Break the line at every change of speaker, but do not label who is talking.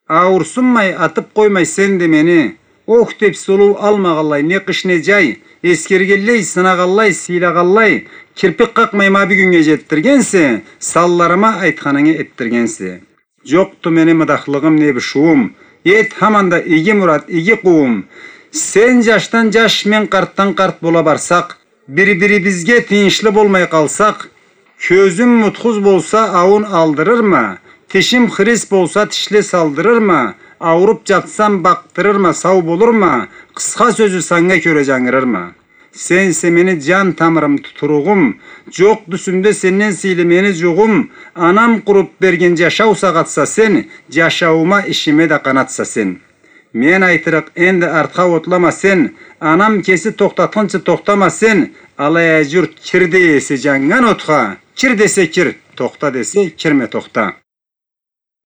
Ауырсынмай атып қоймай сен де мені. Ох деп сұлу алмағалай, не қыш не жай, ескергелей, сынағалай, сыйлағалай, кірпік қақмай ма бүгінге жеттіргенсе, салларыма айтқаныңа еттіргенсе. Жоқты мені мадақлығым не бішуым, ет хаманда игі мұрат, игі қуым. Сен жаштан жаш, мен қарттан қарт бола барсақ, бір-бірі бізге тиыншлы болмай қалсақ, көзім мұтқыз болса ауын алдырыр ма, тешім хрис болса тішле салдырыр ма, ауырып жатсам бақтырыр ма, сау болыр ма, қысқа сөзі санға көре жаңырыр ма. Сенсе мені жан тамырым тұтырығым, жоқ дүсімде сеннен сейлі мені жоғым, анам құрып берген жашау сағатса сен, жашауыма ішіме де қанатса сен. Мен айтырық енді артқа отлама сен, анам кесі тоқтатқанша тоқтама сен, алай жұрт кір десе жаңған отқа, кір десе кір, тоқта десе кірме тоқта.